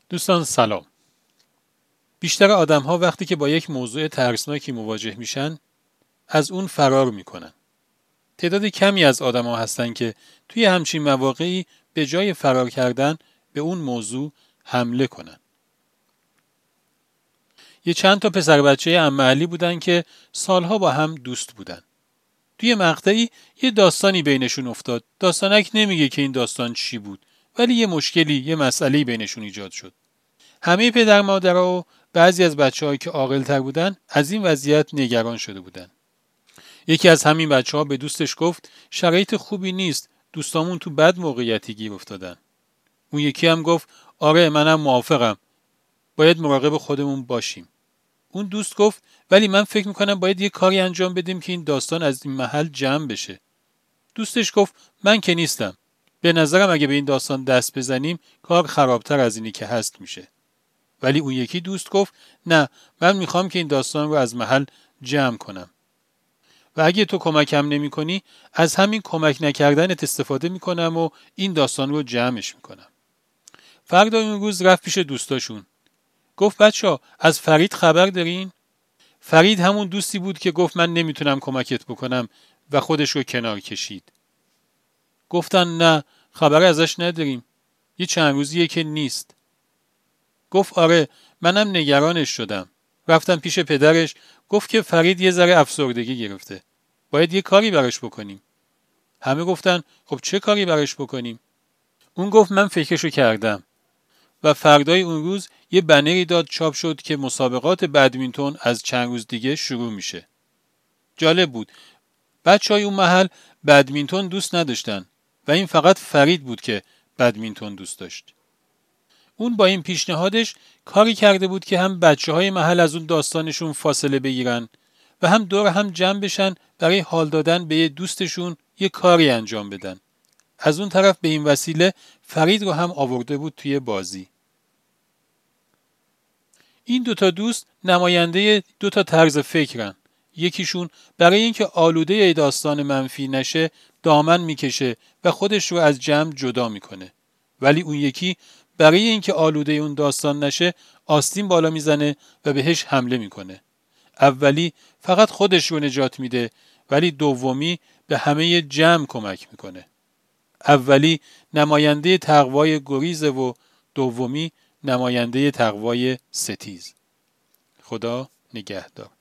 دوستان سلام. بیشتر آدم‌ها وقتی که با یک موضوع ترسناکی مواجه میشن از اون فرار میکنن. تعداد کمی از آدم‌ها هستن که توی همچین مواقعی به جای فرار کردن به اون موضوع حمله کنن. یه چند تا پسر بچه عمه علی بودن که سالها با هم دوست بودن. توی مقطعی یه داستانی بینشون افتاد. داستانک نمیگه که این داستان چی بود، ولی یه مشکلی، یه مسئله‌ای بینشون ایجاد شد. همه پدر مادرها و بعضی از بچه‌هایی که عاقل‌تر بودن از این وضعیت نگران شده بودن. یکی از همین بچه‌ها به دوستش گفت شرایط خوبی نیست، دوستامون تو بد موقعیتی گیر افتادن. اون یکی هم گفت آره منم موافقم، باید مراقب خودمون باشیم. اون دوست گفت ولی من فکر میکنم باید یه کاری انجام بدیم که این داستان از این محل جمع بشه. دوستش گفت من که نیستم، به نظرم اگه به این داستان دست بزنیم کار خرابتر از اینی که هست میشه. ولی اون یکی دوست گفت نه، من میخوام که این داستان رو از محل جمع کنم و اگه تو کمکم نمی کنی از همین کمک نکردنت استفاده میکنم و این داستان رو جمعش میکنم. فردا اون روز رفت پیش دوستاشون. گفت بچه‌ها از فرید خبر دارین؟ فرید همون دوستی بود که گفت من نمیتونم کمکت بکنم و خودش رو کنار کشید. گفتن نه، خبر ازش نداریم، یه چند روزیه که نیست. گفت آره منم نگرانش شدم. رفتم پیش پدرش، گفت که فرید یه ذره افسردگی گرفته، باید یه کاری براش بکنیم. همه گفتن خب چه کاری براش بکنیم؟ اون گفت من فکرشو کردم و فردای اون روز یه بنری داد چاپ شد که مسابقات بدمینتون از چند روز دیگه شروع میشه. جالب بود، بچهای اون محل بدمینتون دوست نداشتن و این فقط فرید بود که بدمینتون دوست داشت. اون با این پیشنهادش کاری کرده بود که هم بچه‌های محل از اون داستانشون فاصله بگیرن و هم دور هم جمع بشن برای حال دادن به یه دوستشون یه کاری انجام بدن. از اون طرف به این وسیله فرید رو هم آورده بود توی بازی. این دوتا دوست نماینده دوتا طرز فکرن. یکیشون برای اینکه آلوده داستان منفی نشه دامن میکشه و خودش رو از جمع جدا میکنه. ولی اون یکی برای اینکه آلوده اون داستان نشه آستین بالا میزنه و بهش حمله میکنه. اولی فقط خودش رو نجات میده ولی دومی به همه جمع کمک میکنه. اولی نماینده تقوای گریزه و دومی نماینده تقوای ستیز. خدا نگهدار.